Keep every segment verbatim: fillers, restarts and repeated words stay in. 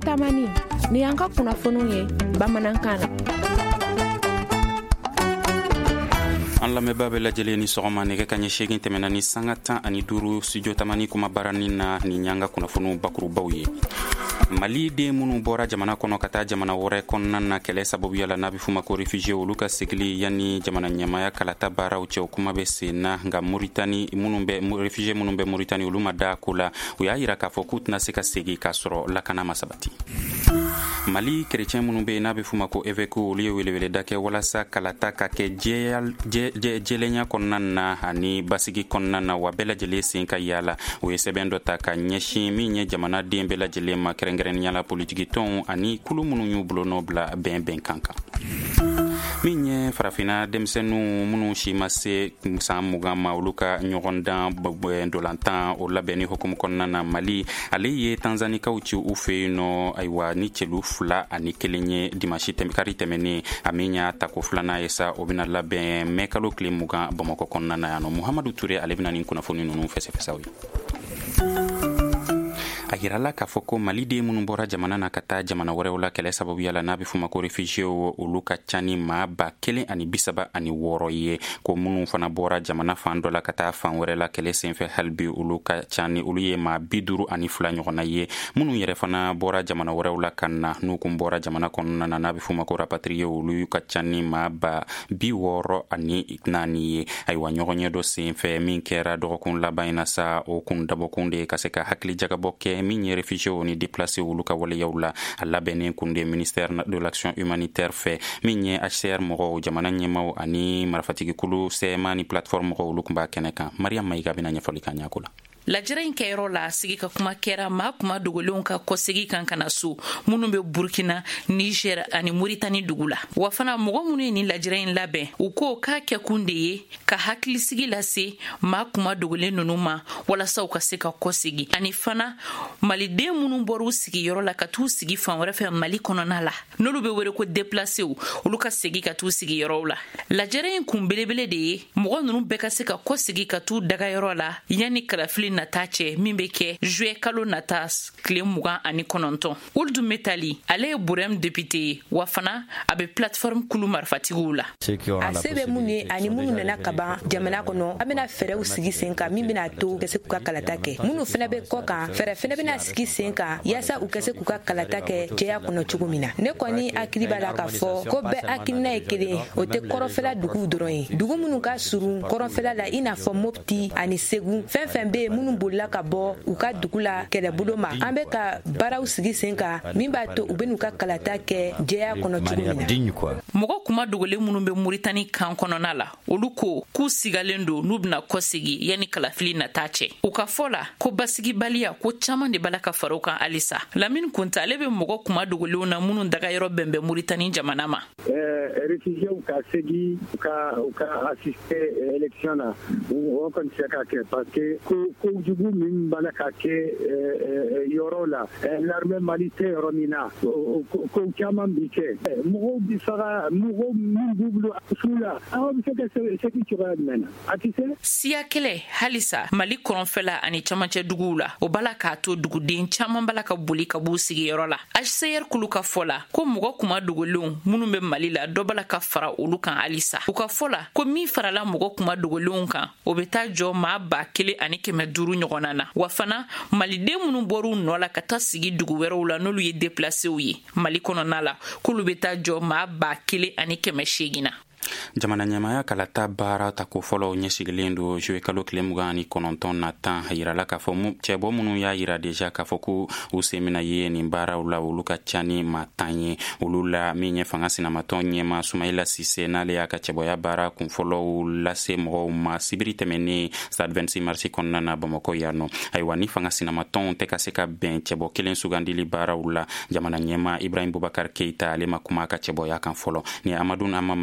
tamani ni y'an ka kunnafoniw ye bamanankan na. an lamɛnbaa bɛɛ lajɛlen ni sɔgɔma nɛgɛ ka ɲɛ segin tɛmɛna ni sanga tan ani duuru studio tamani kuma barani na ni y'an ka kunnafoniw bakurubaw ye. Mali den minnu bɔra jamana kɔnɔ ka taa jamana wɛrɛ kɔnɔna na kɛlɛ sababuya la n'a bɛ f'u ma ko réfugié olu ka segili yanni jamana ɲɛmaya kalata baaraw cɛ o kuma bɛ sen na nka Moritani minnu bɛ réfugié minnu bɛ Moritani olu ma da ko la u y'a yira k'a fɔ k'u tɛna se ka segin k'a sɔrɔ lakana ma sabati. Mali chrétien minnu bɛ n'a bɛ f'u ma ko évêque olu ye weleweleda kɛ walasa kalata ka kɛ jɛlenya kɔnɔna na ani basigi kɔnɔna na wa bɛɛ lajɛlen sen ka yaala u ye sɛbɛn dɔ ta ka ɲɛsin min ye jamana den bɛɛ lajɛlen ma kɛrɛnkɛrɛnnenya la politiki tɔnw ani kulu minnu y'u bolo nɔ bila bɛn bɛn kan kan. Min ye farafina denmisɛnninw minnu si ma se san mugan ma olu ka ɲɔgɔndan dolantan o labɛnni hukumu kɔnɔna na Mali ale ye tanzanikaw ci u fɛ yen nɔ ayiwa ni cɛlu fila ani kelen ye dimanche kari tɛmɛnen a min y'a ta ko filanan ye sa o bɛna labɛn mɛ kalo tile mugan Bamakɔ kɔnɔna na yan nɔ. Muhamadu Ture ale bɛna nin kunnafoni ninnu fɛsɛfɛsaw ye. A yirala k'a fɔ ko Mali den minnu bɔra jamana na ka taa jamana wɛrɛw la kɛlɛ sababuya la n'a bɛ f'u ma ko réfugié olu ka ca ni maa ba kelen ani bisaba ani wɔɔrɔ ye ko minnu fana bɔra jamana fan dɔ la ka taa fan wɛrɛ la kɛlɛ senfɛ halibi olu ka ca ni olu ye maa bi duuru ani fila ɲɔgɔnna ye minnu yɛrɛ fana bɔra jamana wɛrɛw la ka na n'u kun bɔra jamana kɔnɔna na n'a bɛ f'u ma ko rapatrié olu ka ca ni maa ba bi wɔɔrɔ ani naani ye ayiwa ɲɔgɔn ɲɛ dɔ senfɛ min kɛra dɔgɔkun laban in na sa o kun dabɔkun de ka se ka hakili jagabɔ kɛ min ye réfugié ni déplacé olu ka waleyaw la a labɛnnen kun de ministère de l'action humanitaire fɛ min ye H C R mɔgɔw jamana ɲɛmaw ani marifatigikulu C M A ni plateforme mɔgɔw olu kun b'a kɛnɛ kan. Mariam Mayiga bɛna ɲɛfɔli kan ɲako la. Lajɛrɛ in kɛyɔrɔ la sigi ka kuma kɛra maa kuma dogolenw ka kɔsegi kan kana so minnu bɛ Burkina, Niger ani Moritani dugu la. Wa fana mɔgɔ minnu ye ni lajɛrɛ in labɛn u ko k'a kɛ kun de ye ka hakilisigi lase maa kuma dogolen ninnu ma walasa u ka se ka kɔsegi ani fana maliden minnu bɔra u sigiyɔrɔ la ka t'u sigi fan wɛrɛ fɛ Mali kɔnɔna la n'olu bɛ wele ko déplacé olu ka segi ka t'u sigiyɔrɔw la. Lajɛrɛ in kun belebele de ye mɔgɔ ninnu bɛɛ ka se ka kɔsegi ka t'u dagayɔrɔ la yanni kalafili nata cɛ min bɛ kɛ juillet kalo nata tile mugan ani kɔnɔntɔn. Uldu Metali ale ye Burem député ye wa fana a bɛ plateforme kulu marifatigiw la. A se bɛ mun ye ani minnu nana ka ban jamana kɔnɔ an bɛna fɛɛrɛw sigi sen kan min bɛna to ka se k'u ka kalata kɛ. Minnu fana bɛ kɔ kan fɛɛrɛ fana bɛna sigi sen kan yaasa u ka se k'u ka kalata kɛ cɛya kɔnɔ cogo min na. Ne kɔni hakili b'a la k'a fɔ ko bɛɛ hakilina ye kelen o tɛ kɔrɔnfɛla duguw dɔrɔn ye. Dugu minnu ka surun kɔrɔnfɛla la i n'a fɔ Mopti ani Segu fɛn fɛn bɛ minnu bolila ka bɔ u ka dugu la kɛlɛbolo ma an bɛ ka baaraw sigi sen kan min b'a to u bɛ n'u ka kalata kɛ jɛya kɔnɔ cogo min na. Mɔgɔ kuma dogolen minnu bɛ Moritani kan kɔnɔna la olu ko k'u sigalen don n'u bɛna kɔsegi yanni kalafili nata cɛ. U ka fɔ la ko basigibaliya ko caman de b'a la ka fara u kan halisa. Lamini Kunta ale bɛ mɔgɔ kuma dogolenw na minnu dagayɔrɔ bɛnbɛn Moritani jamana ma. Réfugiés ka segi u ka u ka assister élection na o kɔni tɛ se ka kɛ parce que ko jugu min b'a la ka kɛ yɔrɔ la l'armée Mali tɛ yɔrɔ min na ko caman bi kɛ mɔgɔw bi faga mɔgɔw min b'u bolo su la aw bɛ se ka segi cogoya jumɛn na a tɛ se. Siya kɛlɛ halisa Mali kɔrɔnfɛla ani camancɛ duguw la o b'a la k'a to duguden caman b'a la ka boli ka b'u sigiyɔrɔ la. H C R kulu ka fɔ la ko mɔgɔ kuma dogolenw minnu bɛ Mali la dɔ b'a la ka fara olu kan halisa. U ka fɔ la ko min farala mɔgɔ kuma dogolenw kan o bɛ taa jɔ maa ba kelen ani kɛmɛ duuru ɲɔgɔnna na. Wa fana maliden minnu bɔr'u nɔ la ka taa sigi dugu wɛrɛw la n'olu ye déplacéw ye Mali kɔnɔna la k'olu bɛ taa jɔ maa ba kelen ani kɛmɛ seegin na. Jamana ɲɛmaya kalata baara ta ko fɔlɔ ɲɛsigilen do juillet kalo tile mugan ani kɔnɔntɔn na tan a yirala k'a fɔ cɛbɔ minnu y'a yira deja k'a fɔ ko u sen mina ye nin baaraw la olu ka ca ni maa tan ye olu la min ye fanga sinamatɔn ɲɛma Sumayila Sise n'ale y'a ka cɛbɔya baara kun fɔlɔw lase mɔgɔw ma sibiri tɛmɛnen stade vingt-six mars kɔnɔna na Bamakɔ yan nɔ. Ayiwa ni fanga sinamatɔnw tɛ ka se ka bɛn cɛbɔ kelen sugandili baaraw la jamana ɲɛma Ibrahim Boubacar Keita ale ma kuma ka cɛbɔya kan fɔlɔ ni Amadou Nama Mayiga ka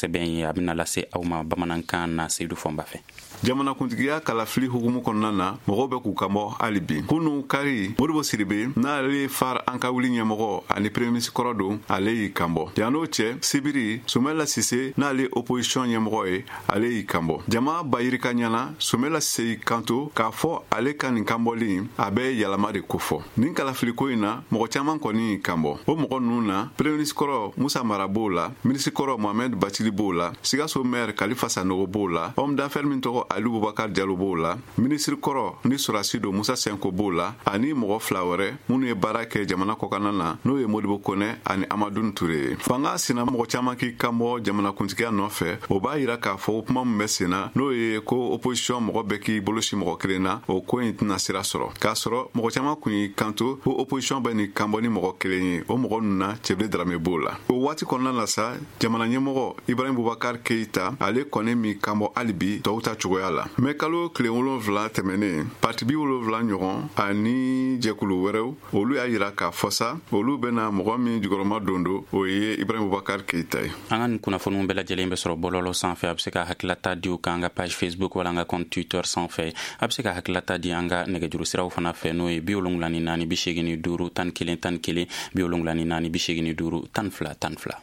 sɛbɛn ye a bena lase aw ma bamanankan na Seydou Fomba fɛ. jamana kuntigiya kalafili hukumu kɔnɔna na mɔgɔw bɛ k'u kamɔ hali bi. Kunu kari Modibo Sidibe n'ale far an ka wuli ɲɛmɔgɔ ani premier ministre kɔrɔ don ale y'i kanbɔ. Yan'o cɛ Sibiri Sumela Sise n'ale opposition ɲɛmɔgɔ ye ale y'i kanbɔ. Jama bayirika ɲana Sumela Sise y'i kanto k'a fɔ ale ka nin kanbɔli a bɛ yɛlɛma de kofɔ. Nin kalafili ko in na mɔgɔ caman kɔni y'i kanbɔ. O mɔgɔ ninnu na premier ministre kɔrɔ Musa Mara b'o la, ministre kɔrɔ Mohamed Batili b'o la, Sikaso maire Kalifa Sanogo b'o la, homme d'affaires min tɔgɔ Ali Boubacar Diallo b'o la, ministre kɔrɔ ni Sorasido Musa Senko b'o la, ani mɔgɔ fila wɛrɛ minnu ye baara kɛ jamana kɔkan na n'o ye Modibo Kone ani Amadou Touré. Fanga sina mɔgɔ caman k'i kanbɔ jamana kuntigiya nɔfɛ, o b'a yira k'a fɔ kuma min bɛ senna n'o ye ko opposition mɔgɔ bɛɛ k'i bolosi mɔgɔ kelen na, o ko in tɛna sira sɔrɔ. K'a sɔrɔ mɔgɔ caman kun y'i kanto ko opposition bɛ nin kanbɔ ni mɔgɔ kelen ye, o mɔgɔ ninnu na Cɛbilen Darame b'o la. O waati kɔnɔna la sa, jamana ɲɛmɔgɔ Ibrahim Boubacar Keita ale kɔni min kanbɔ hali bi tɔw ta cogoya la. Mɛ kalo tile wolonwula tɛmɛnen parti bi wolonwula ɲɔgɔn ani jɛkulu wɛrɛw olu y'a yira k'a fɔ sa olu bɛna mɔgɔ min jukɔrɔma don do o ye Ibrahim Boubacar Keita ye. An ka nin kunnafoniw bɛɛ lajɛlen bɛ sɔrɔ bɔlɔlɔ sanfɛ. A bɛ se ka hakilata di u kan an ka page Facebook wala an ka compte Twitter sanfɛ. A bɛ se ka hakilata di an ka nɛgɛjuru siraw fana fɛ n'o ye bi wolonwula ni naani bi seegin ni duuru tan ni kelen tan ni kelen bi wolonwula ni naani bi seegin ni duuru tan fila tan fila.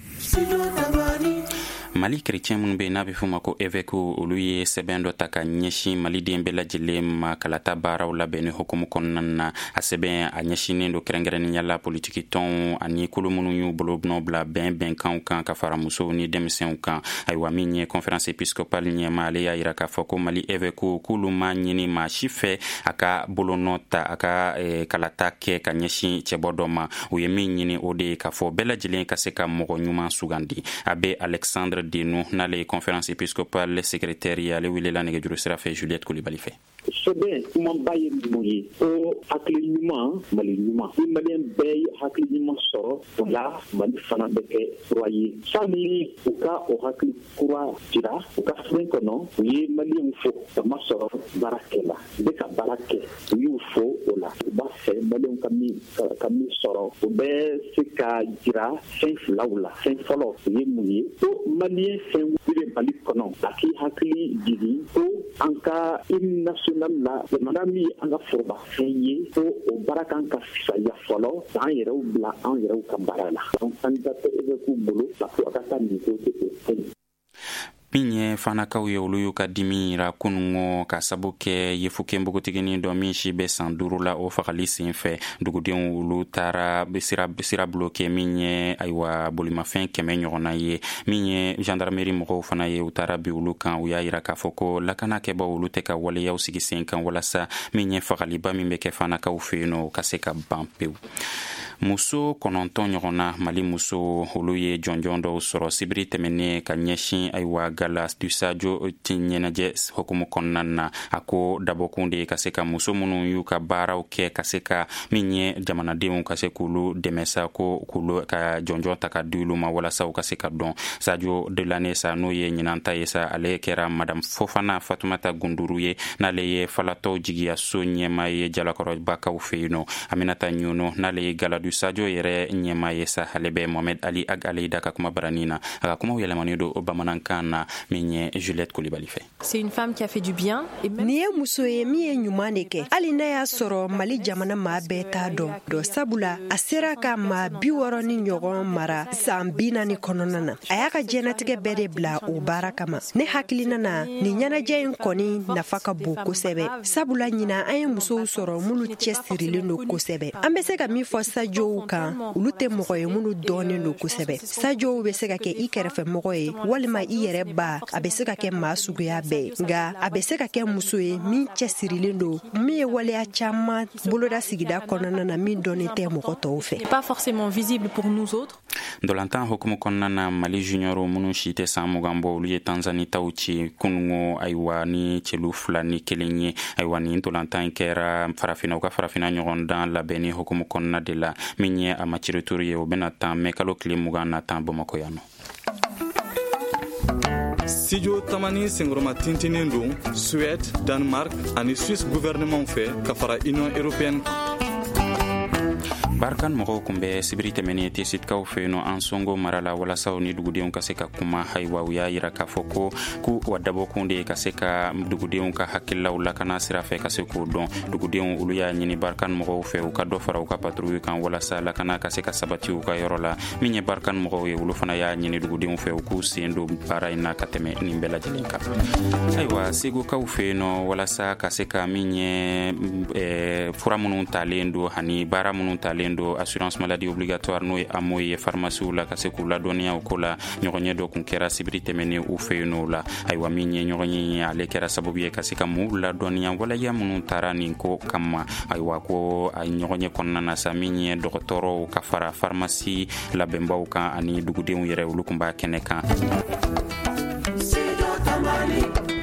Mali chrétien minnu bɛ n'a bɛ f'u ma ko évêque olu ye sɛbɛn dɔ ta ka ɲɛsin maliden bɛɛ lajɛlen ma kalata baaraw labɛn ni hukumu kɔnɔna na. A sɛbɛn a ɲɛsinnen don kɛrɛnkɛrɛnnenya la politiki tɔnw ani kolo minnu y'u bolo nɔ bila bɛn bɛnkanw kan ka fara musow ni denmisɛnw kan. Ayiwa min ye conférence épiscopale ɲɛma ale y'a yira k'a fɔ ko Mali évêque k'olu ma ɲini maa si fɛ a ka bolonɔ ta a ka eh, kalata kɛ ka ɲɛsin cɛbɔ dɔ ma. U ye min ɲini o de ye k'a fɔ bɛɛ lajɛlen ka se ka mɔgɔ ɲuman sugandi. A bɛ Alexandre Denu n'ale ye conférence épiscopale secrétaire ye ale welela nɛgɛjuru sira fɛ Juliette Koulibaly fɛ. Sɛbɛn kumanba ye mun ye ko hakili ɲuman Mali ɲuman ni maliyɛn bɛɛ ye hakili ɲuman sɔrɔ o la Mali fana bɛ kɛ kura ye sani u ka o hakili kura jira u ka fɛn kɔnɔ u ye maliyɛnw fo kama sɔrɔ baarakɛ la u bɛ ka baara kɛ u y'u fo o la u b'a fɛ maliyɛnw ka min ka min sɔrɔ u bɛ se ka jira fɛn filaw la fɛn fɔlɔ u ye mun ye ko maliyɛn fɛn bɛ Mali kɔnɔ a k'i hakili jigin ko an ka hymne national la jamana min an ka foroba fɛn ye ko o baara kan ka fisaya fɔlɔ k'an yɛrɛw bila an yɛrɛw ka baara la donc candidat évêque bolo ka to a ka taa négocier o fɛn. Min ye fanakaw ye olu y'u ka dimi yira kunungo ka sabu kɛ yefuke npogotiginin dɔ min si bɛ san duuru la o fagali sen fɛ dugudenw olu taara sira sira bloqué min ye ayiwa bolimafɛn kɛmɛ ɲɔgɔnna ye min ye gendarmerie mɔgɔw fana ye u taara bi olu kan u y'a yira k'a fɔ ko lakanakɛbaw olu tɛ ka waleyaw sigi sen kan walasa min ye fagaliba min bɛ kɛ fanakaw fɛ yen nɔ ka se ka ban pewu. Muso kɔnɔntɔn ɲɔgɔnna Mali muso olu ye jɔnjɔn dɔw sɔrɔ sibiri tɛmɛnen ka ɲɛsin ayiwa gala du sajo ti ɲɛnajɛ hukumu kɔnɔna na a ko dabɔkun de ka se ka muso minnu y'u ka baaraw kɛ ka se ka min ye jamanadenw ka se k'olu dɛmɛ sa ko k'olu ka jɔnjɔn ta ka di olu ma walasa u ka se ka dɔn. Sadio Delane sa n'o ye ɲinanta ye sa ale kɛra madame Fofana Fatumata Gunduru ye n'ale ye falatɔw jigiya so ɲɛma ye jalakɔrɔbakaw fɛ yen nɔ. Aminata Ɲono n'ale ye gala du sajo yɛrɛ ɲɛma ye sa ale bɛ Mohamed Ali Ag Aleida ka kuma barani na a ka kumaw yɛlɛmani don o bamanankan na min ye Juliette Koulibaly fɛ. C'est une femme qui a fait du bien. Ni ye muso ye min ye ɲuman de kɛ hali n'a y'a sɔrɔ Mali jamana maa bɛɛ t'a dɔn dɔ sabula a sera ka maa bi wɔɔrɔ ni ɲɔgɔn mara san bi naani kɔnɔna na a y'a ka diɲɛnatigɛ bɛɛ de bila o baara kama. Ne hakilina na nin ɲɛnajɛ in kɔni nafa ka bon kosɛbɛ sabula ɲina an ye musow sɔrɔ minnu cɛsirilen don kosɛbɛ. An bɛ se ka min fɔ sajow kan olu tɛ mɔgɔ ye minnu dɔɔnin don kosɛbɛ. Sajow bɛ se ka kɛ i kɛrɛfɛ mɔgɔ ye walima i yɛrɛ ba a bɛ se ka kɛ maa suguya bɛɛ nka a bɛ se ka kɛ muso ye min cɛsirilen don min ye waleya caman boloda sigida kɔnɔna na min dɔɔnin tɛ mɔgɔ tɔw fɛ. Pas forcément visible pour nous autres. Dolantan hukumu kɔnɔna na Mali junioro minnu si tɛ san mugan bɔ olu ye Tanzanie taw ci kunungo ayiwa ni cɛlu fila ni kelen ye ayiwa ni dolantan kɛra farafina u ka farafina ɲɔgɔn dan labɛnni hukumu kɔnɔna de la min ye a maciritur ye o bɛna tan mɛ kalo tile mugan na tan Bamakɔ yan nɔ. Studio Tamani Sengroma tintinin don Suède, Danemark ani Suisse gouvernement fɛ ka fara Union européenne. barkan mɔgɔw kun bɛ sibiri tɛmɛnen tɛ sitkaw fɛ yen an songo mara la walasa ni dugudenw ka se ka kuma ayiwa u y'a yira k'a fɔ ko ko wa dabɔkun de ka se ka dugudenw ka hakililaw lakana sira fɛ ka se k'o dɔn dugudenw olu y'a ɲini barkan mɔgɔw fɛ u ka dɔ fara u ka patrouille kan walasa lakana ka se ka sabati u ka yɔrɔ la min ye barkan mɔgɔw ye olu fana y'a ɲini dugudenw fɛ u k'u sen don baara in na ka tɛmɛ nin bɛɛ lajɛlen kan ayiwa segukaw fɛ yen walasa ka se ka min ye fura minnu talen don ani baara minnu talen do assurance maladie obligatoire n'o ye amo ye pharmacie la ka se k'u ladɔnniya o ko la ɲɔgɔnye dɔ kun kɛra sibiri tɛmɛnen u fɛ yen o la ayiwa min ye ɲɔgɔnye ye ale kɛra sababu ye ka se ka mu ladɔnniya waleya minnu taara nin ko kama ayiwa ko a ɲɔgɔnye kɔnɔna na sa min ye dɔgɔtɔrɔw ka fara pharmacie labɛnbaw kan ani dugudenw yɛrɛ olu kun b'a kɛnɛ kan.